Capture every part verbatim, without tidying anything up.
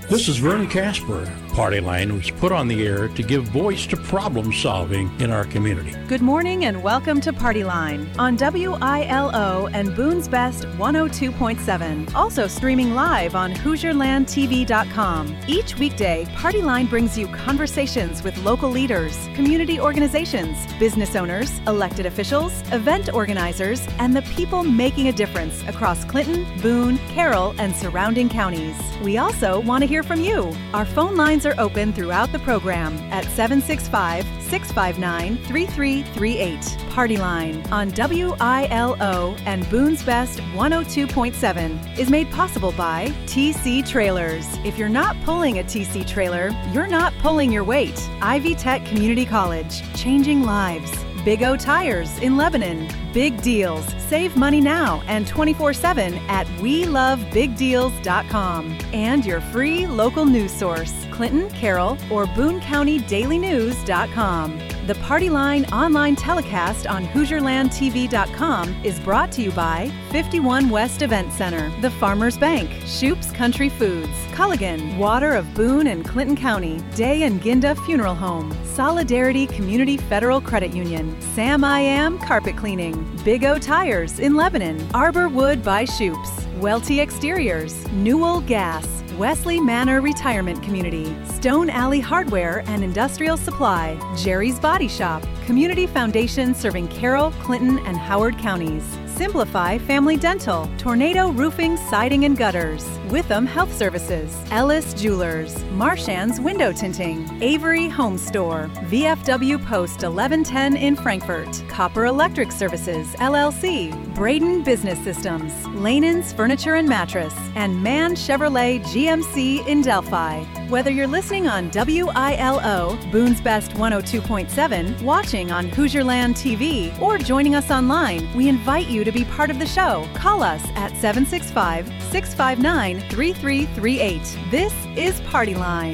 This is Vern Casper. Party Line was put on the air to give voice to problem solving in our community. Good morning and welcome to Party Line on W I L O and Boone's Best one oh two point seven. Also streaming live on Hoosier Land T V dot com. Each weekday, Party Line brings you conversations with local leaders, community organizations, business owners, elected officials, event organizers, and the people making a difference across Clinton, Boone, Carroll, and surrounding counties. We also want to hear from you. Our phone lines are open throughout the program at seven six five, six five nine, three three three eight. Party Line on W I L O and Boone's Best one oh two point seven is made possible by T C Trailers. If you're not pulling a T C trailer, you're not pulling your weight. Ivy Tech Community College, changing lives. Big O Tires in Lebanon. Big deals. Save money now and twenty-four seven at we love big deals dot com. And your free local news source, Clinton, Carroll, or Boone County Daily News dot com. The Party Line online telecast on Hoosier Land T V dot com is brought to you by fifty-one West Event Center, The Farmers Bank, Shoop's Country Foods, Culligan, Water of Boone and Clinton County, Day and Ginda Funeral Home, Solidarity Community Federal Credit Union, Sam I Am Carpet Cleaning, Big O Tires in Lebanon, Arbor Wood by Shoop's, Welty Exteriors, Newell Gas, Wesley Manor Retirement Community, Stone Alley Hardware and Industrial Supply, Jerry's Body Shop, Community Foundation serving Carroll, Clinton, and Howard counties, Simplify Family Dental, Tornado Roofing, Siding and Gutters, Witham Health Services, Ellis Jewelers, Marchand's Window Tinting, Avery Home Store, V F W Post eleven ten in Frankfort, Copper Electric Services, L L C, Braden Business Systems, Lanen's Furniture and Mattress, and Mann Chevrolet G M C in Delphi. Whether you're listening on W I L O, Boone's Best one oh two point seven, watching on Hoosier Land T V, or joining us online, we invite you to be part of the show. Call us at seven six five, six five nine, three three three eight. This is Party Line.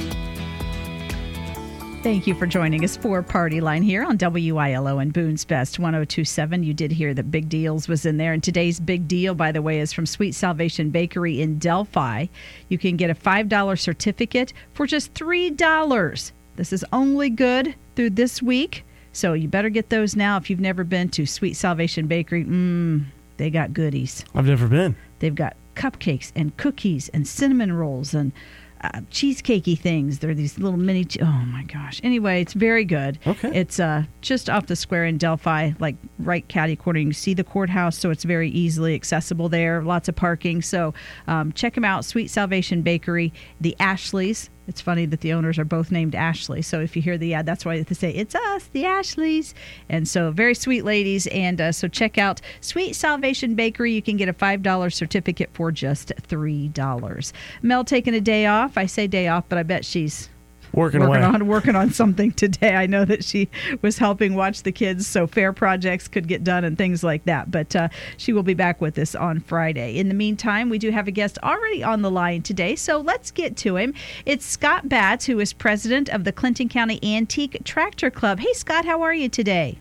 Thank you for joining us for Party Line here on W I L O and Boone's Best one oh two point seven. You did hear that Big Deals was in there. And today's big deal, by the way, is from Sweet Salvation Bakery in Delphi. You can get a five dollar certificate for just three dollars. This is only good through this week. So you better get those now if you've never been to Sweet Salvation Bakery. Mmm, they got goodies. I've never been. They've got cupcakes and cookies and cinnamon rolls and Uh, cheesecakey things. They're these little mini, che- oh my gosh. Anyway, it's very good. Okay. It's uh, just off the square in Delphi, like right catty corner. You can see the courthouse, so it's very easily accessible there. Lots of parking. So um, check them out. Sweet Salvation Bakery, the Ashleys. It's funny that the owners are both named Ashley. So if you hear the ad, that's why they say, it's us, the Ashleys. And so very sweet ladies. And uh, so check out Sweet Salvation Bakery. You can get a five dollar certificate for just three dollars. Mel taking a day off. I say day off, but I bet she's Working, working away. on working on something today. I know that she was helping watch the kids so fair projects could get done and things like that. But uh, she will be back with us on Friday. In the meantime, we do have a guest already on the line today, so let's get to him. It's Scott Batts, who is president of the Clinton County Antique Tractor Club. Hey, Scott, how are you today?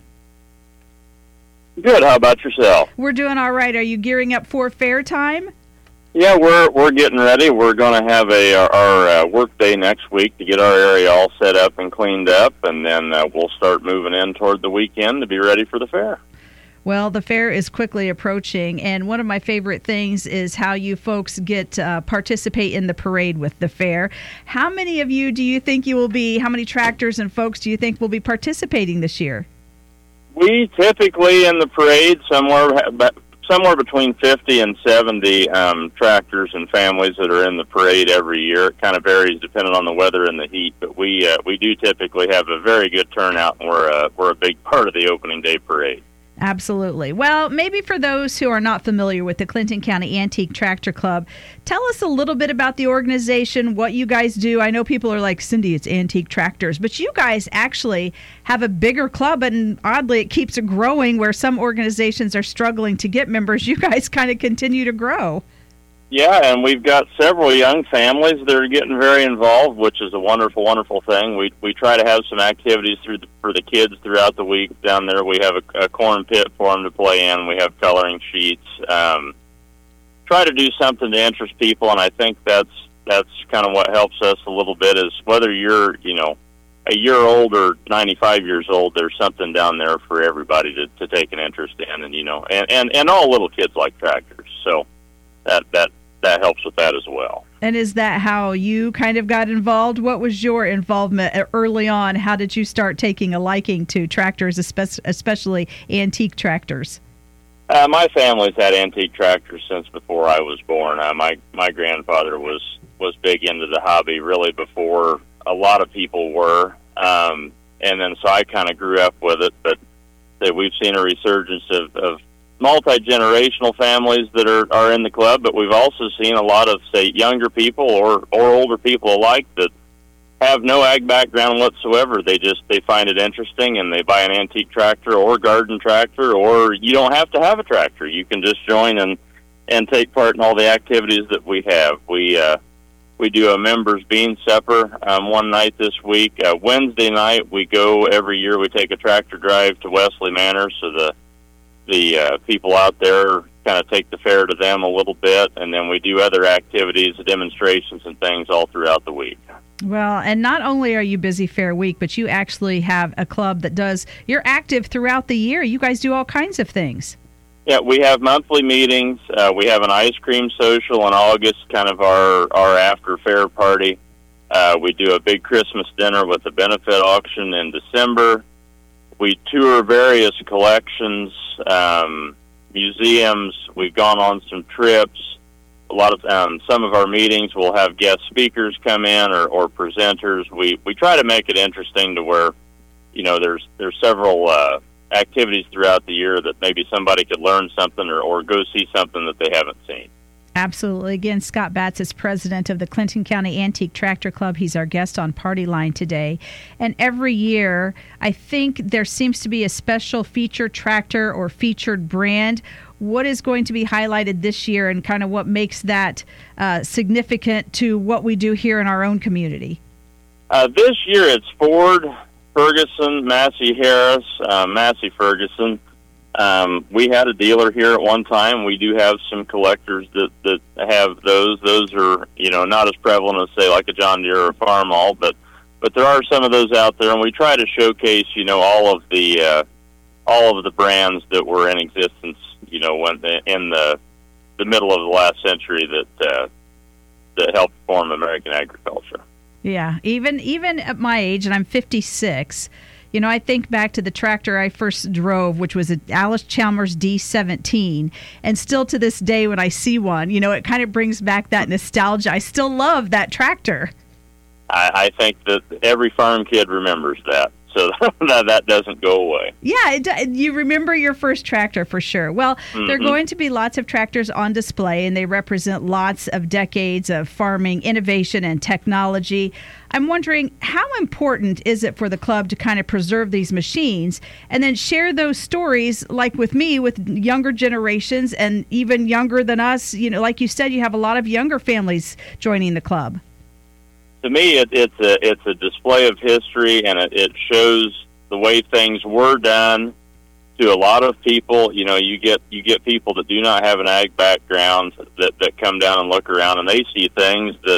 Good. How about yourself? We're doing all right. Are you gearing up for fair time? Yeah, we're we're getting ready. We're going to have a our, our uh, work day next week to get our area all set up and cleaned up, and then uh, we'll start moving in toward the weekend to be ready for the fair. Well, the fair is quickly approaching, and one of my favorite things is how you folks get uh, participate in the parade with the fair. How many of you do you think you will be, how many tractors and folks do you think will be participating this year? We typically in the parade somewhere somewhere between fifty and seventy um, tractors and families that are in the parade every year. It kind of varies depending on the weather and the heat, but we uh, we do typically have a very good turnout, and we're uh, we're a big part of the opening day parade. Absolutely. Well, maybe for those who are not familiar with the Clinton County Antique Tractor Club, tell us a little bit about the organization, what you guys do. I know people are like, Cindy, it's antique tractors, but you guys actually have a bigger club, and oddly, it keeps growing where some organizations are struggling to get members. You guys kind of continue to grow. Yeah, and we've got several young families that are getting very involved, which is a wonderful, wonderful thing. We we try to have some activities through the, for the kids throughout the week. Down there, we have a, a corn pit for them to play in. We have coloring sheets. Um, try to do something to interest people, and I think that's that's kind of what helps us a little bit. Is whether you're you know a year old or ninety-five years old, there's something down there for everybody to, to take an interest in, and you know, and, and, and all little kids like tractors, so that that that helps with that as well. And is that how you kind of got involved? What was your involvement early on? How did you start taking a liking to tractors, especially antique tractors? Uh, my family's had antique tractors since before I was born. Uh, my my grandfather was was big into the hobby really before a lot of people were, um, and then so I kind of grew up with it. But that we've seen a resurgence of, of multi-generational families that are, are in the club, but we've also seen a lot of, say, younger people or, or older people alike that have no ag background whatsoever. They just, they find it interesting and they buy an antique tractor or garden tractor, or you don't have to have a tractor. You can just join and, and take part in all the activities that we have. We, uh, we do a members bean supper um, one night this week. Uh, Wednesday night, we go every year, we take a tractor drive to Wesley Manor, so the the uh, people out there kind of take the fair to them a little bit, and then we do other activities, demonstrations, and things all throughout the week. Well, and not only are you busy Fair Week, but you actually have a club that does, you're active throughout the year. You guys do all kinds of things. Yeah, we have monthly meetings. Uh, we have an ice cream social in August, kind of our, our after-fair party. Uh, we do a big Christmas dinner with a benefit auction in December. We tour various collections, um, museums. We've gone on some trips. A lot of um, some of our meetings will have guest speakers come in or, or presenters. We we try to make it interesting to where, you know, there's there's several uh, activities throughout the year that maybe somebody could learn something or, or go see something that they haven't seen. Absolutely. Again, Scott Batts is president of the Clinton County Antique Tractor Club. He's our guest on Party Line today. And every year, I think there seems to be a special featured tractor or featured brand. What is going to be highlighted this year and kind of what makes that uh, significant to what we do here in our own community? Uh, this year, it's Ford, Ferguson, Massey Harris, uh, Massey Ferguson. Um, we had a dealer here at one time. We do have some collectors that, that have those. Those are, you know, not as prevalent as, say, like a John Deere or a Farmall, but but there are some of those out there, and we try to showcase, you know, all of the uh, all of the brands that were in existence, you know, when the, in the the middle of the last century that uh, that helped form American agriculture. Yeah, even even at my age, and I'm fifty-six. You know, I think back to the tractor I first drove, which was an Alice Chalmers D seventeen, and still to this day when I see one, you know, it kind of brings back that nostalgia. I still love that tractor. I, I think that every farm kid remembers that, so that, that doesn't go away. Yeah, it, you remember your first tractor for sure. Well, mm-hmm. There are going to be lots of tractors on display, and they represent lots of decades of farming innovation and technology. I'm wondering, how important is it for the club to kind of preserve these machines and then share those stories, like with me, with younger generations and even younger than us? You know, like you said, you have a lot of younger families joining the club. To me, it, it's a it's a display of history, and it, it shows the way things were done. To a lot of people, you know, you get you get people that do not have an ag background that, that come down and look around, and they see things that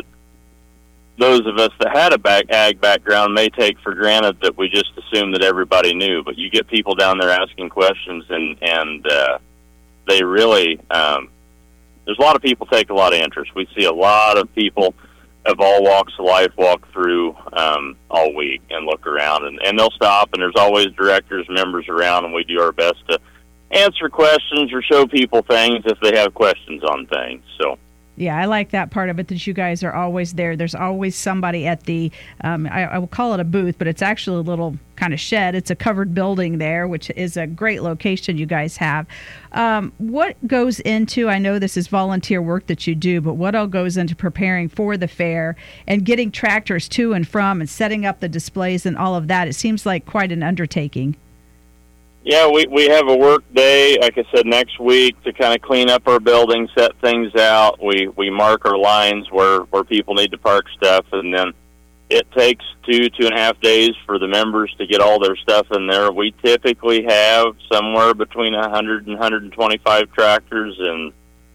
those of us that had a back, ag background may take for granted, that we just assume that everybody knew. But you get people down there asking questions, and and uh, they really um, there's a lot of people take a lot of interest. We see a lot of people of all walks of life walk through um, all week and look around, and, and they'll stop, and there's always directors, members around, and we do our best to answer questions or show people things if they have questions on things. So. Yeah, I like that part of it, that you guys are always there. There's always somebody at the, um, I, I will call it a booth, but it's actually a little kind of shed. It's a covered building there, which is a great location you guys have. Um, what goes into, I know this is volunteer work that you do, but what all goes into preparing for the fair and getting tractors to and from and setting up the displays and all of that? It seems like quite an undertaking. Yeah, we, we have a work day, like I said, next week to kind of clean up our building, set things out. We we mark our lines where, where people need to park stuff, and then it takes two, two and a half days for the members to get all their stuff in there. We typically have somewhere between one hundred and one hundred twenty-five tractors, and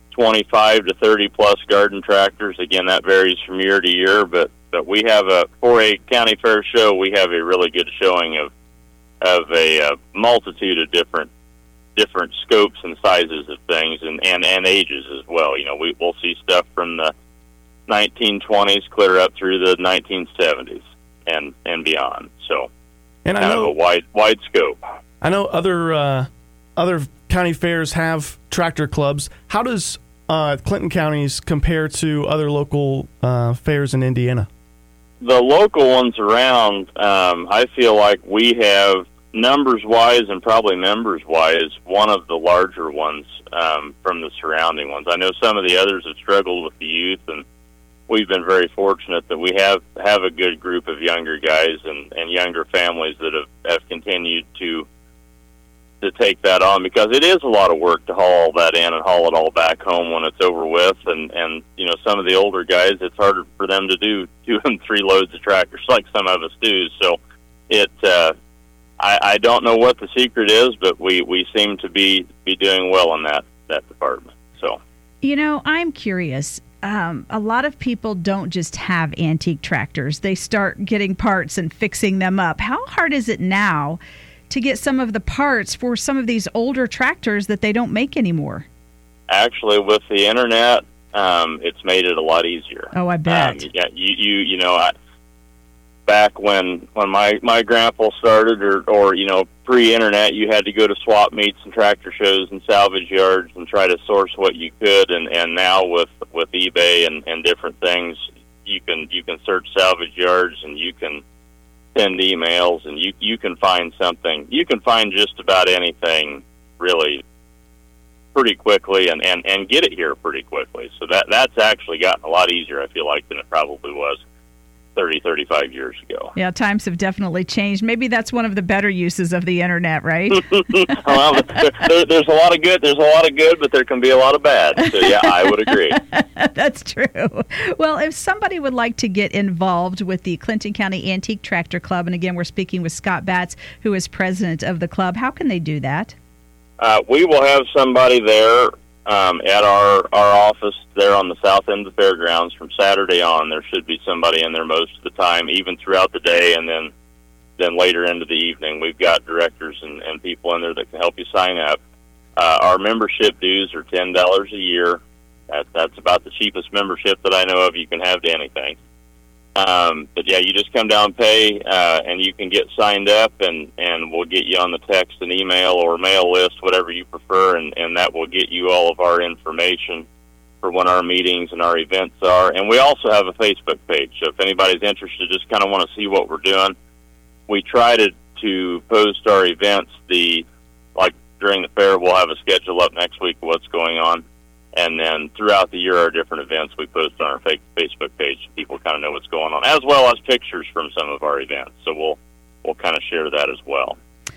twenty-five to thirty plus garden tractors. Again, that varies from year to year, but, but we have a, for a county fair show, we have a really good showing of, of a, a multitude of different, different scopes and sizes of things, and, and, and ages as well. You know, we, we'll see stuff from the nineteen twenties clear up through the nineteen seventies and, and beyond. So, and I kind know, of a wide, wide scope. I know other, uh, other county fairs have tractor clubs. How does uh, Clinton County's compare to other local uh, fairs in Indiana? The local ones around, um, I feel like we have, numbers-wise and probably members-wise, one of the larger ones um, from the surrounding ones. I know some of the others have struggled with the youth, and we've been very fortunate that we have, have a good group of younger guys and, and younger families that have, have continued to to take that on, because it is a lot of work to haul all that in and haul it all back home when it's over with. And, and you know, some of the older guys, it's harder for them to do two and three loads of tractors like some of us do. So it, uh, I, I don't know what the secret is, but we, we seem to be, be doing well in that, that department. So, you know, I'm curious. Um, a lot of people don't just have antique tractors. They start getting parts and fixing them up. How hard is it now to get some of the parts for some of these older tractors that they don't make anymore? Actually, with the internet, um, it's made it a lot easier. Oh, I bet. Um, yeah, you, you, you know, I, back when, when my, my grandpa started, or, or, you know, pre-internet, you had to go to swap meets and tractor shows and salvage yards and try to source what you could. And, and now with, with eBay and, and different things, you can, you can search salvage yards, and you can send emails, and you, you can find something. You can find just about anything really pretty quickly, and, and, and get it here pretty quickly. So that, that's actually gotten a lot easier, I feel like, than it probably was thirty, thirty-five years ago. Yeah, times have definitely changed. Maybe that's one of the better uses of the internet, right? Well, there, there's a lot of good. There's a lot of good, but there can be a lot of bad. So yeah, I would agree. That's true. Well, if somebody would like to get involved with the Clinton County Antique Tractor Club, and again, we're speaking with Scott Batts, who is president of the club, how can they do that? Uh, we will have somebody there um, at our, our office there on the south end of the fairgrounds from Saturday on. There should be somebody in there most of the time, even throughout the day, and then then later into the evening. We've got directors and, and people in there that can help you sign up. Uh, our membership dues are ten dollars a year. That, that's about the cheapest membership that I know of you can have to anything. Um, but yeah, you just come down and pay, uh, and you can get signed up, and, and we'll get you on the text and email or mail list, whatever you prefer, and, and that will get you all of our information for when our meetings and our events are. And we also have a Facebook page, so if anybody's interested, just kind of want to see what we're doing, we try to, to post our events. The like during the fair, we'll have a schedule up next week of what's going on. And then throughout the year, our different events we post on our Facebook page. People kind of know what's going on, as well as pictures from some of our events. So we'll we'll kind of share that as well.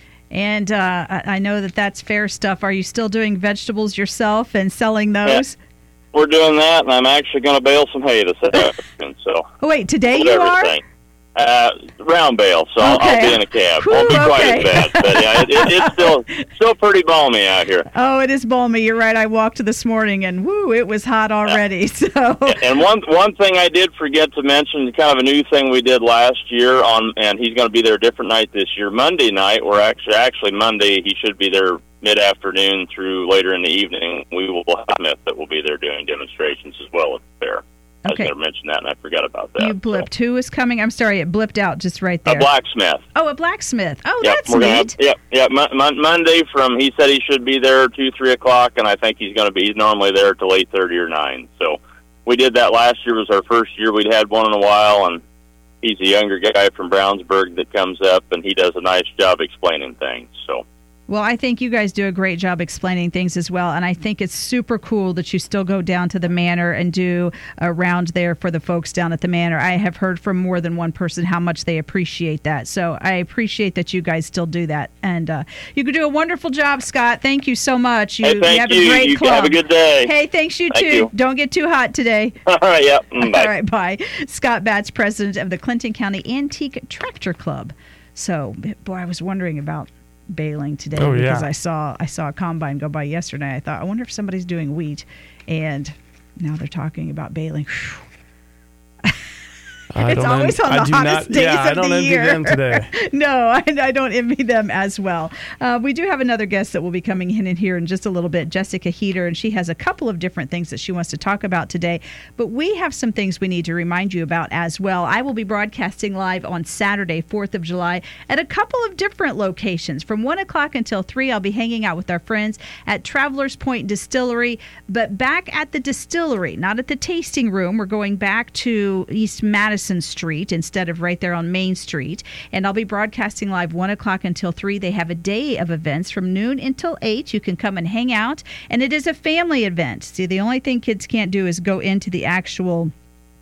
And uh, I know that that's fair stuff. Are you still doing vegetables yourself and selling those? Yeah, we're doing that, and I'm actually going to bale some hay this afternoon. So oh, wait, today you are? Uh, round bale, so I'll, okay. I'll be in a cab. Whew, Won't be quite okay. as bad, but yeah, it, it, it's still still pretty balmy out here. Oh, it is balmy. You're right. I walked this morning, and woo, it was hot already. So, and one one thing I did forget to mention, kind of a new thing we did last year on, and he's going to be there a different night this year. Monday night, we're actually actually Monday. He should be there mid afternoon through later in the evening. We will have Smith that will be there doing demonstrations as well at the fair. Okay. I was going to mention that, and I forgot about that. You blipped. So. Who is coming? I'm sorry, it blipped out just right there. A blacksmith. Oh, a blacksmith. Oh, yep, that's we're neat. Gonna have, yep, yep. Mon- Mon- Monday from, he said he should be there two, three o'clock, and I think he's going to be, he's normally there till eight thirty or nine. So we did that last year. It was our first year we'd had one in a while, and he's a younger guy from Brownsburg that comes up, and he does a nice job explaining things. So. Well, I think you guys do a great job explaining things as well, and I think it's super cool that you still go down to the manor and do a round there for the folks down at the manor. I have heard from more than one person how much they appreciate that, so I appreciate that you guys still do that, and uh, you can do a wonderful job, Scott. Thank you so much. You, hey, thank you have you. a great you club. Have a good day. Hey, thanks you thank too. You. Don't get too hot today. All right, yep. Bye. All right, bye. Scott Batts, president of the Clinton County Antique Tractor Club. So, boy, I was wondering about baling today oh, because yeah. I saw I saw a combine go by yesterday. I thought, I wonder if somebody's doing wheat, And now they're talking about bailing. Whew. I It's don't always en- on the I do hottest not, days yeah, of I don't the envy year. them today. No, I, I don't envy them as well. Uh, we do have another guest that will be coming in, in here in just a little bit, Jessica Heater, and she has a couple of different things that she wants to talk about today. But we have some things we need to remind you about as well. I will be broadcasting live on Saturday, fourth of July, at a couple of different locations. From one o'clock until three, I'll be hanging out with our friends at Travelers Point Distillery, but back at the distillery, not at the tasting room. We're going back to East Madison Street instead of right there on Main Street. And I'll be broadcasting live one o'clock until three. They have a day of events from noon until eight. You can come and hang out. And it is a family event. See, the only thing kids can't do is go into the actual,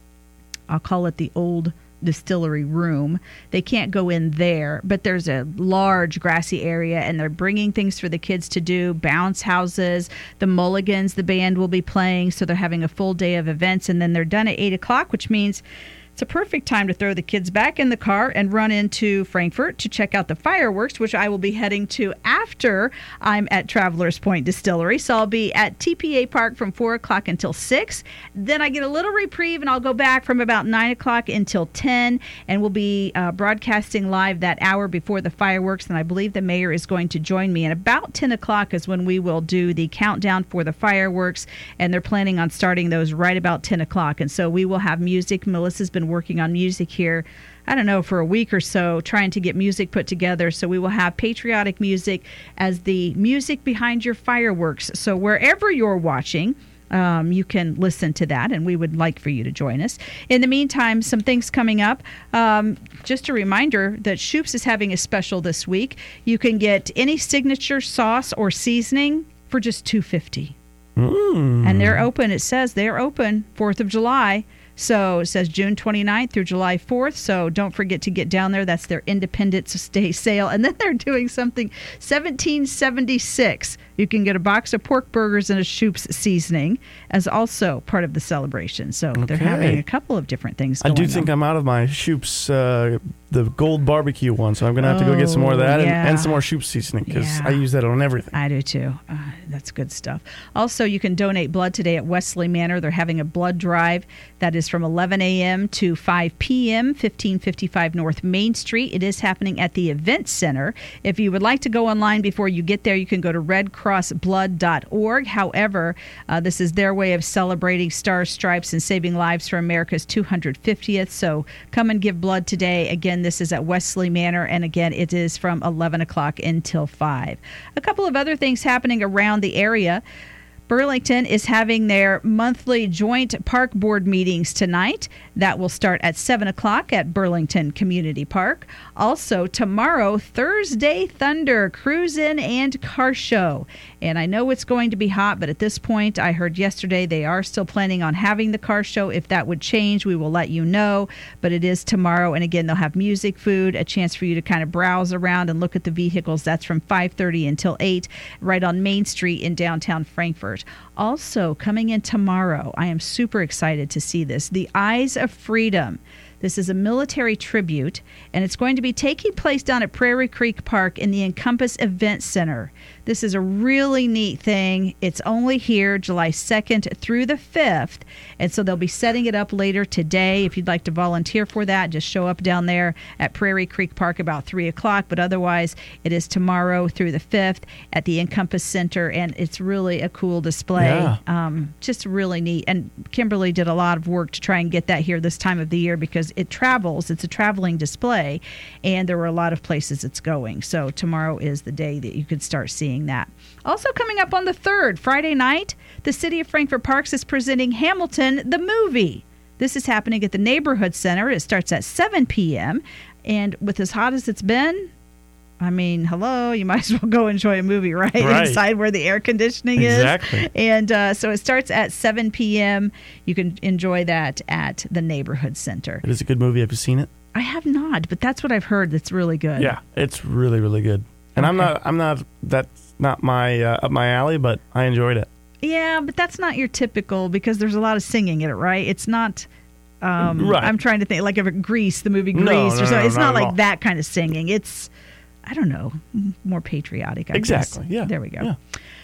I'll call it the old distillery room. They can't go in there, but there's a large grassy area, and they're bringing things for the kids to do, bounce houses, the Mulligans, the band will be playing, so they're having a full day of events, and then they're done at eight o'clock, which means it's a perfect time to throw the kids back in the car and run into Frankfort to check out the fireworks, which I will be heading to after I'm at Travelers Point Distillery. So I'll be at T P A Park from four o'clock until six. Then I get a little reprieve, and I'll go back from about nine o'clock until ten, and we'll be uh, broadcasting live that hour before the fireworks. And I believe the mayor is going to join me. And about ten o'clock is when we will do the countdown for the fireworks, and they're planning on starting those right about ten o'clock. And so we will have music. Melissa's been working on music here, I don't know, for a week or so, trying to get music put together. So we will have patriotic music as the music behind your fireworks. So wherever you're watching, um, you can listen to that, and we would like for you to join us. In the meantime, some things coming up. Um, just a reminder that Shoop's is having a special this week. You can get any signature sauce or seasoning for just two dollars and fifty cents. Mm. And they're open. It says they're open fourth of July. So it says June twenty-ninth through July fourth. So don't forget to get down there. That's their Independence Day sale. And then they're doing something seventeen seventy-six. You can get a box of pork burgers and a Shoop's seasoning as also part of the celebration. So okay. They're having a couple of different things going I do think on. I'm out of my Shoop's, uh, the gold barbecue one, so I'm going to have to go get some more of that Oh, yeah. and, and some more Shoop's seasoning, because Yeah. I use that on everything. I do too. Uh, that's good stuff. Also, you can donate blood today at Wesley Manor. They're having a blood drive that is from eleven a.m. to five p.m., fifteen fifty-five North Main Street. It is happening at the Event Center. If you would like to go online before you get there, you can go to red cross blood dot org. However, uh, this is their way of celebrating Stars, Stripes, and saving lives for America's two hundred fiftieth. So come and give blood today. Again, this is at Wesley Manor, and again, it is from eleven o'clock until five. A couple of other things happening around the area. Burlington is having their monthly joint park board meetings tonight. That will start at seven o'clock at Burlington Community Park. Also, tomorrow, Thursday Thunder Cruise In and Car Show. And I know it's going to be hot, but at this point, I heard yesterday they are still planning on having the car show. If that would change, we will let you know. But it is tomorrow. And again, they'll have music, food, a chance for you to kind of browse around and look at the vehicles. That's from five thirty until eight, right on Main Street in downtown Frankfort. Also, coming in tomorrow, I am super excited to see this, the Eyes of Freedom. This is a military tribute, and it's going to be taking place down at Prairie Creek Park in the Encompass Event Center. This is a really neat thing. It's only here July second through the fifth, and so they'll be setting it up later today. If you'd like to volunteer for that, just show up down there at Prairie Creek Park about three o'clock, but otherwise it is tomorrow through the fifth at the Encompass Center, and it's really a cool display. Yeah. Um, just really neat, and Kimberly did a lot of work to try and get that here this time of the year because it travels. It's a traveling display, and there were a lot of places it's going. So tomorrow is the day that you could start seeing that. Also coming up on the third, Friday night, the City of Frankfort Parks is presenting Hamilton, the movie. This is happening at the Neighborhood Center. It starts at seven p.m., and with as hot as it's been, I mean, hello, you might as well go enjoy a movie, right? Right. Inside where the air conditioning Exactly. is. And uh, so it starts at seven p.m. You can enjoy that at the Neighborhood Center. It is a good movie. Have you seen it? I have not, but that's what I've heard. That's really good. Yeah, it's really, really good. And I'm Okay. not, I'm not, that's not my, uh, up my alley, but I enjoyed it. Yeah, but that's not your typical, because there's a lot of singing in it, right? It's not... Um, Right. I'm trying to think, like of Grease, the movie Grease, No, no, or something. no, It's not not at like all. that kind of singing. It's, I don't know, more patriotic, I Exactly, guess. yeah. There we go. Yeah.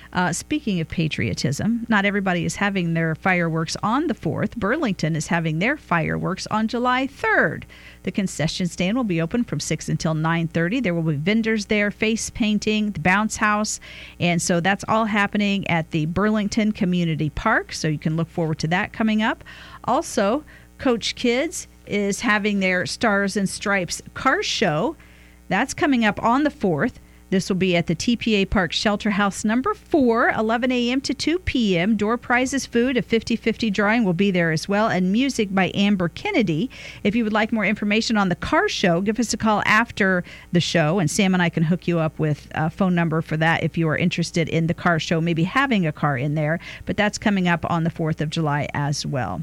Uh, speaking of patriotism, not everybody is having their fireworks on the fourth. Burlington is having their fireworks on July third. The concession stand will be open from six until nine thirty. There will be vendors there, face painting, the bounce house. And so that's all happening at the Burlington Community Park. So you can look forward to that coming up. Also, Coach Kids is having their Stars and Stripes car show. That's coming up on the fourth. This will be at the T P A Park Shelter House number four, eleven a.m. to two p.m. Door prizes, food, a fifty-fifty drawing will be there as well, and music by Amber Kennedy. If you would like more information on the car show, give us a call after the show, and Sam and I can hook you up with a phone number for that if you are interested in the car show, maybe having a car in there. But that's coming up on the fourth of July as well.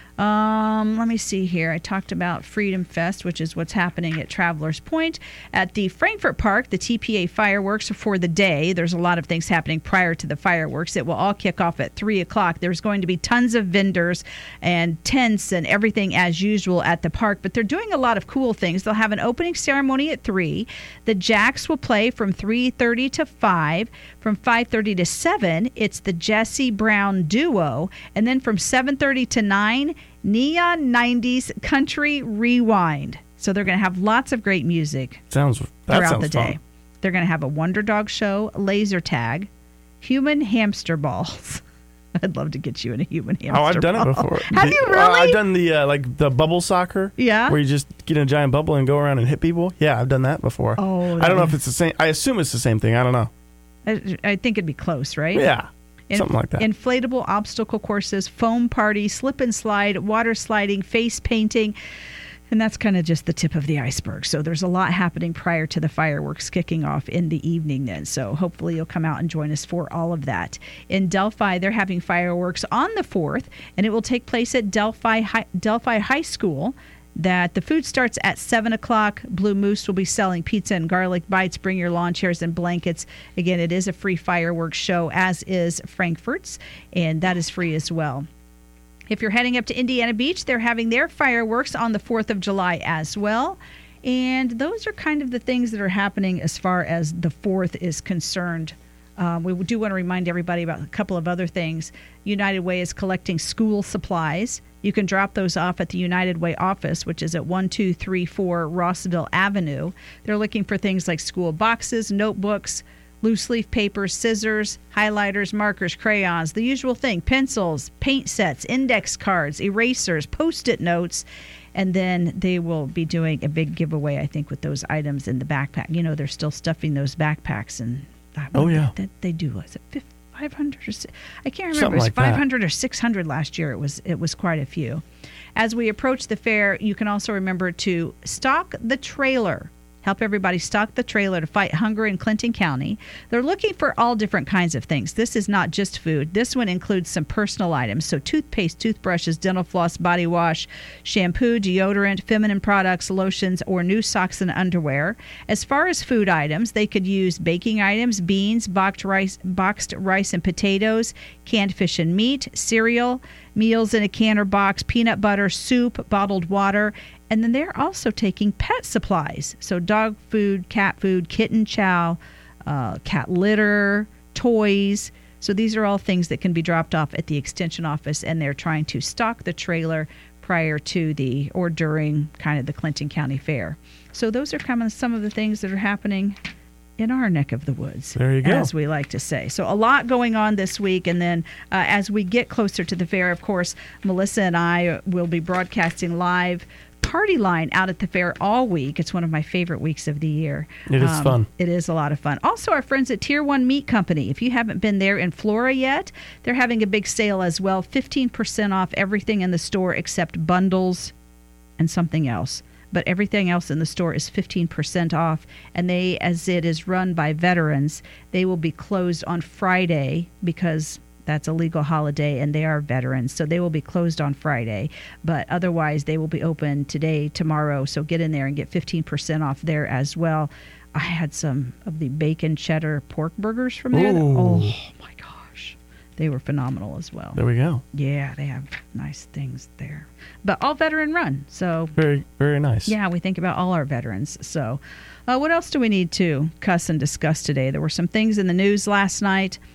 Um, let me see here. I talked about Freedom Fest, which is what's happening at Travelers Point. At the Frankfort Park, the T P A fireworks are for the day. There's a lot of things happening prior to the fireworks. It will all kick off at three o'clock. There's going to be tons of vendors and tents and everything as usual at the park, but they're doing a lot of cool things. They'll have an opening ceremony at three. The Jacks will play from three thirty to five. From five thirty to seven, it's the Jesse Brown Duo. And then from seven thirty to nine, Neon nineties Country Rewind. So they're going to have lots of great music sounds that throughout sounds the day. fun. They're going to have a Wonder Dog show, laser tag, human hamster balls. I'd love to get you in a human hamster Oh, I've done ball. it before. Have The- you uh, really? I've done the uh, like the bubble soccer. Yeah? Where you just get in a giant bubble and go around and hit people. Yeah, I've done that before. Oh, I don't know that- if it's the same. I assume it's the same thing. I don't know. I, I think it'd be close, right? Yeah, Inf- something like that. Inflatable obstacle courses, foam party, slip and slide, water sliding, face painting. And that's kind of just the tip of the iceberg. So there's a lot happening prior to the fireworks kicking off in the evening then. So hopefully you'll come out and join us for all of that. In Delphi, they're having fireworks on the fourth, and it will take place at Delphi High, Delphi High School. That the food starts at seven o'clock. Blue Moose will be selling pizza and garlic bites. Bring your lawn chairs and blankets. Again, it is a free fireworks show, as is Frankfurt's, and that is free as well. If you're heading up to Indiana Beach, they're having their fireworks on the fourth of July as well. And those are kind of the things that are happening as far as the fourth is concerned. Um, we do want to remind everybody about a couple of other things. United Way is collecting school supplies. You can drop those off at the United Way office, which is at one two three four Rossville Avenue. They're looking for things like school boxes, notebooks, loose leaf paper, scissors, highlighters, markers, crayons, the usual thing, pencils, paint sets, index cards, erasers, Post-it notes. And then they will be doing a big giveaway, I think, with those items in the backpack. You know, they're still stuffing those backpacks. And Oh, yeah. That they do. Is it five hundred or six? I can't remember. Something It was like that. five hundred or six hundred last year. It was it was quite a few. As we approach the fair, you can also remember to stock the trailer. Help everybody stock the trailer to fight hunger in Clinton County. They're looking for all different kinds of things. This is not just food. This one includes some personal items. So toothpaste, toothbrushes, dental floss, body wash, shampoo, deodorant, feminine products, lotions, or new socks and underwear. As far as food items, they could use baking items, beans, boxed rice, boxed rice and potatoes, canned fish and meat, cereal, meals in a can or box, peanut butter, soup, bottled water. And then they're also taking pet supplies. So dog food, cat food, kitten chow, uh, cat litter, toys. So these are all things that can be dropped off at the extension office, and they're trying to stock the trailer prior to the or during kind of the Clinton County Fair. So those are kind of some of the things that are happening in our neck of the woods, There you go. as we like to say. So a lot going on this week. And then uh, as we get closer to the fair, of course, Melissa and I will be broadcasting live Party Line out at the fair all week. It's one of my favorite weeks of the year. It is fun. It is a lot of fun. Also, our friends at Tier one Meat Company. If you haven't been there in Flora yet, they're having a big sale as well. fifteen percent off everything in the store except bundles and something else. But everything else in the store is fifteen percent off. And they, as it is run by veterans, they will be closed on Friday because that's a legal holiday and they are veterans. So they will be closed on Friday. But otherwise, they will be open today, tomorrow. So get in there and get fifteen percent off there as well. I had some of the bacon cheddar pork burgers from there. Ooh. Oh, my gosh. They were phenomenal as well. There we go. Yeah, they have nice things there. But all veteran run. So Very, very nice. yeah, we think about all our veterans. So uh, what else do we need to cuss and discuss today? There were some things in the news last night.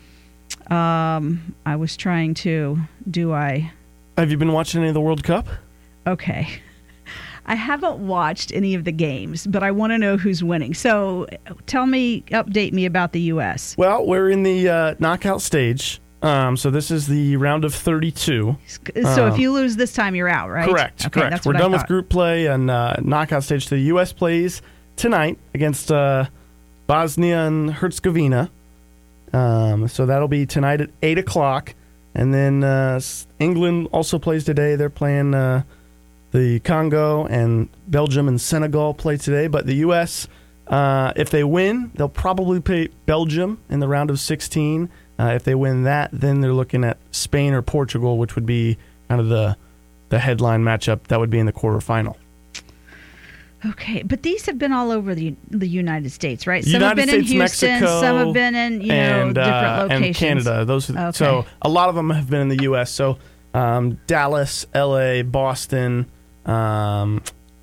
Um, I was trying to. Do I? Have you been watching any of the World Cup? Okay. I haven't watched any of the games, but I want to know who's winning. So tell me, update me about the U S. Well, we're in the uh, knockout stage. Um, so this is the round of thirty-two. So um, if you lose this time, you're out, right? Correct. Okay, correct. That's We're what done I with thought. group play and uh, knockout stage. The U S plays tonight against uh, Bosnia and Herzegovina. Um, so that'll be tonight at eight o'clock. And then uh, England also plays today. They're playing uh, the Congo, and Belgium and Senegal play today. But the U S, uh, if they win, they'll probably play Belgium in the round of sixteen. Uh, if they win that, then they're looking at Spain or Portugal, which would be kind of the the headline matchup. That would be in the quarterfinal. Okay, but these have been all over the the United States, right? Some United have been States, in Houston, Mexico, some have been in you and, know different uh, locations. and Canada. Those are, Okay. So a lot of them have been in the U S. So um, Dallas, L A, Boston. Um,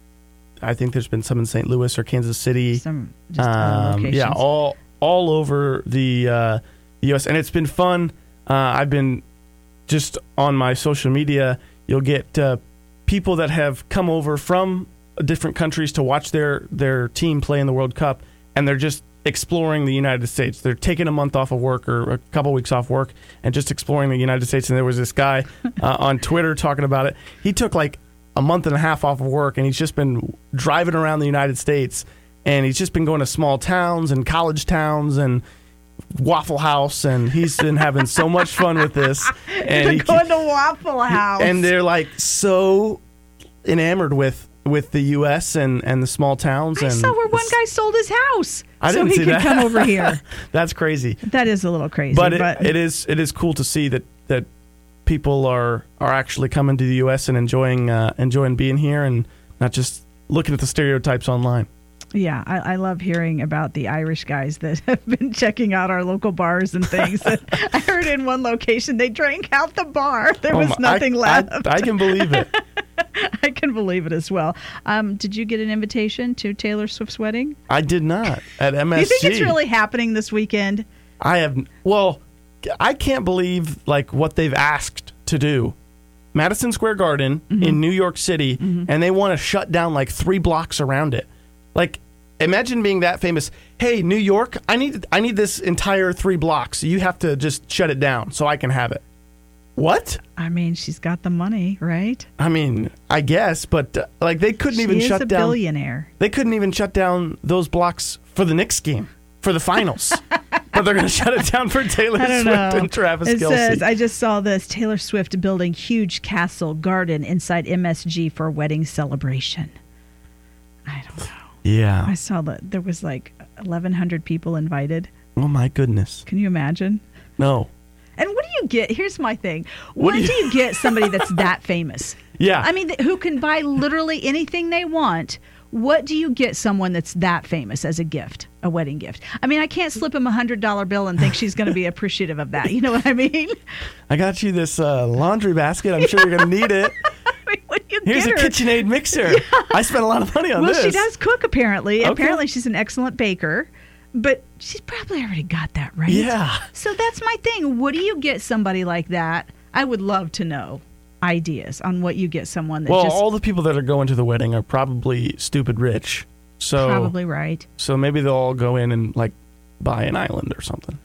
I think there's been some in Saint Louis or Kansas City. Some just other Um, locations. yeah, all all over the uh, U S, and it's been fun. Uh, I've been just on my social media. You'll get uh, people that have come over from different countries to watch their their team play in the World Cup, and they're just exploring the United States. They're taking a month off of work or a couple weeks off work and just exploring the United States. And there was this guy uh, on Twitter talking about it. He took like a month and a half off of work, and he's just been driving around the United States, and he's just been going to small towns and college towns and Waffle House, and he's been having so much fun with this. And They're he, going to Waffle House, and they're like so enamored with with the U S and, and the small towns. I and saw where one guy sold his house I so didn't he see could that. come over here. That's crazy. That is a little crazy, But, but, it, it is it is cool to see that, that people are are actually coming to the U S and enjoying uh, enjoying being here and not just looking at the stereotypes online. yeah, I, I love hearing about the Irish guys that have been checking out our local bars and things. I heard in one location they drank out the bar. There Oh was my- nothing I, left. I, I can believe it. I can believe it as well. Um, did you get an invitation to Taylor Swift's wedding? I did not at M Do S G. you think it's really happening this weekend? I have well, I can't believe like what they've asked to do. Madison Square Garden Mm-hmm. in New York City, and they want to shut down like three blocks around it. Like, imagine being that famous. Hey, New York, I need I need this entire three blocks. You have to just shut it down so I can have it. What? I mean, she's got the money, right? I mean, I guess, but uh, like they couldn't She even is shut a down. billionaire. They couldn't even shut down those blocks for the Knicks game for the finals. But they're going to shut it down for Taylor I don't Swift know. and Travis it Kelce. says, I just saw this. Taylor Swift building huge castle garden inside M S G for wedding celebration. I don't know. yeah. I saw that there was like eleven hundred people invited. Oh my goodness. Can you imagine? No. And what do you get? Here's my thing. What What, do do, you- you get somebody that's that famous? Yeah. I mean, th- who can buy literally anything they want? What do you get someone that's that famous as a gift, a wedding gift? I mean, I can't slip him a hundred dollar bill and think she's going to be appreciative of that. You know what I mean? I got you this uh, laundry basket. I'm sure you're going to need it. I mean, what do you Here's a get her? KitchenAid mixer. I spent a lot of money on Well, this. she does cook apparently. Okay. Apparently, she's an excellent baker, but she's probably already got that right. Yeah. So that's my thing. What do you get somebody like that? I would love to know ideas on what you get someone that Well, just all the people that are going to the wedding are probably stupid rich. So probably right. So maybe they'll all go in and like buy an island or something.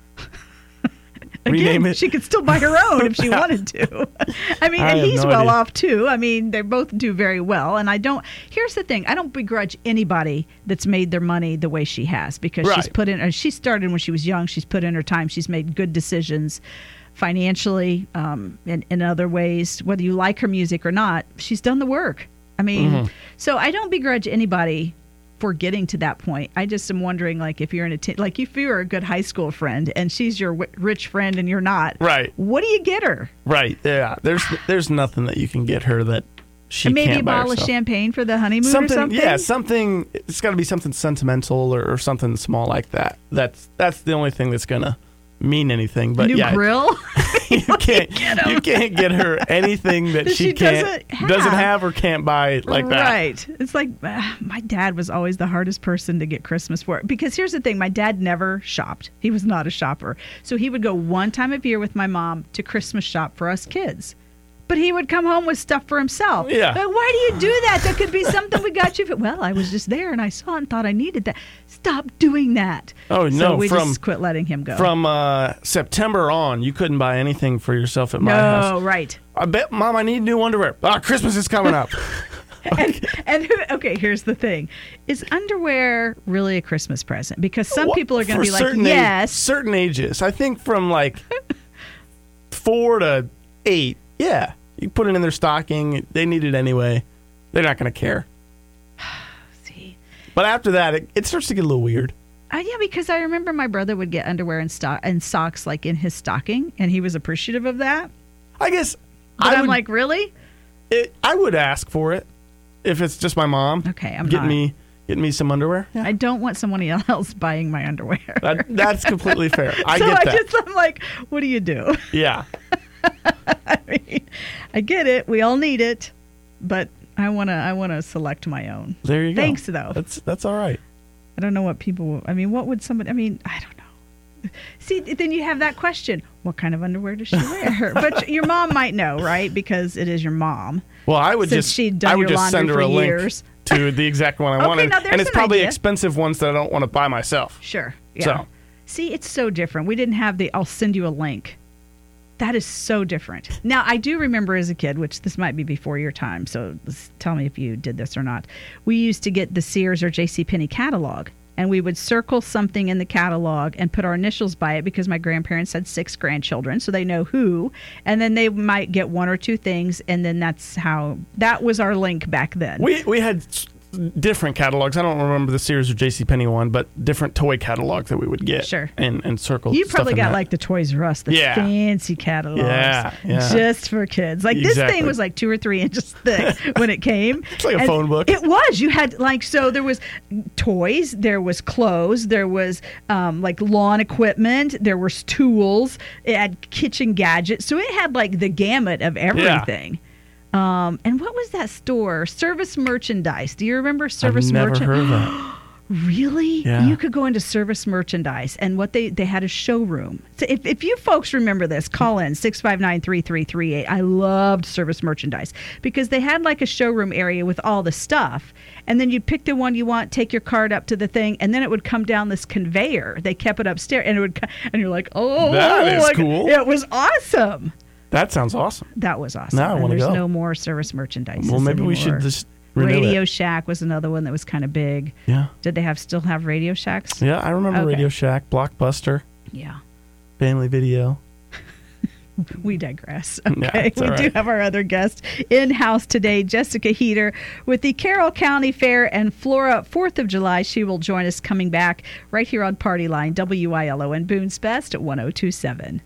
Again, Rename it. she could still buy her own if she wanted to. I mean, I and have he's no well idea. off too. I mean, they both do very well. And I don't, here's the thing, I don't begrudge anybody that's made their money the way she has because she's Right. put in, uh, she started when she was young, she's put in her time, she's made good decisions financially, um, and in other ways, whether you like her music or not, she's done the work. I mean, Mm-hmm. so I don't begrudge anybody for getting to that point. I just am wondering, like, if you're in a t- like if you're a good high school friend and she's your w- rich friend and you're not, Right. what do you get her? Right. Yeah. There's there's nothing that you can get her that she And maybe can't a buy bottle of herself. champagne for the honeymoon Something, or something. yeah, something. It's got to be something sentimental or, or something small like that. That's that's the only thing that's gonna mean anything. But New yeah, grill. you can't you can't get her anything that she, She can't doesn't have. doesn't have or can't buy like that. Right. It's like uh, my dad was always the hardest person to get Christmas for. Because here's the thing, my dad never shopped. He was not a shopper. So he would go one time of year with my mom to Christmas shop for us kids. But he would come home with stuff for himself. Yeah. Like, why do you do that? That could be something we got you for. Well, I was just there and I saw it and thought I needed that. Stop doing that. Oh, so no, we from- just quit letting him go. From uh, September on, you couldn't buy anything for yourself at my no, house. right. I bet, Mom, I need new underwear. Ah, Christmas is coming up. And, and who, okay, here's the thing: is underwear really a Christmas present? Because some Well, people are going to for be like, certain yes, age- certain ages. I think from like four to eight. Yeah, you put it in their stocking. They need it anyway. They're not going to care. see, But after that, it, it starts to get a little weird. uh, yeah, because I remember my brother would get underwear and stock and socks like in his stocking, and he was appreciative of that. I guess. But I I'm would, like, really? it, I would ask for it if it's just my mom. Okay, I'm get not. me get me some underwear. Yeah. I don't want someone else buying my underwear. That, that's completely fair. I so get I that. just, I'm like, what do you do? Yeah. I mean, I get it. We all need it, but I wanna, I wanna select my own. There you go. Thanks, though. That's that's all right. I don't know what people. I mean, what would somebody? I mean, I don't know. See, then you have that question: what kind of underwear does she wear? But your mom might know, right? Because it is your mom. Well, I would Since just she'd done I would your just send laundry her a for link years. to the exact one I Okay, wanted, now there's and it's an probably idea. expensive ones that I don't want to buy myself. Sure. Yeah. So. See, it's so different. We didn't have the. I'll send you a link. That is so different. Now, I do remember as a kid, which this might be before your time, so let's- tell me if you did this or not. We used to get the Sears or JCPenney catalog, and we would circle something in the catalog and put our initials by it because my grandparents had six grandchildren, so they know who, and then they might get one or two things, and then that's how, that was our link back then. We we had s- different catalogs. I don't remember the Sears or JCPenney one, but different toy catalogs that we would get. Sure. And and circle. You stuff probably in got that. like the Toys R Us, the Yeah. fancy catalogs, Yeah, yeah. just for kids. Like this Exactly. thing was like two or three inches thick when it came. It's like a And phone book. It was. You had like so there was toys, there was clothes, there was um, like lawn equipment, there was tools, it had kitchen gadgets. So it had like the gamut of everything. Um, and what was that store? Service Merchandise. Do you remember Service I've never Merchandise? heard of that. Really? Yeah. You could go into Service Merchandise, and what they they had a showroom. So if, if you folks remember this, call in six five nine, three three three eight. I loved Service Merchandise because they had like a showroom area with all the stuff, and then you'd pick the one you want, take your card up to the thing, and then it would come down this conveyor. They kept it upstairs, and it would, co- and you're like, oh, That is like, cool. It was awesome. That sounds awesome. That was awesome. Now I And wanna there's go. no more Service Merchandise. Well, maybe we should just renew Radio it. Shack was another one that was kind of big. Yeah. Did they have still have Radio Shacks? Yeah, I remember Okay. Radio Shack, Blockbuster, Yeah. Family Video. We digress. Yeah, Okay. it's we all do right. have our other guest in house today, Jessica Heater with the Carroll County Fair and Flora fourth of July. She will join us coming back right here on Party Line, W I L O and Boone's Best at one oh two seven.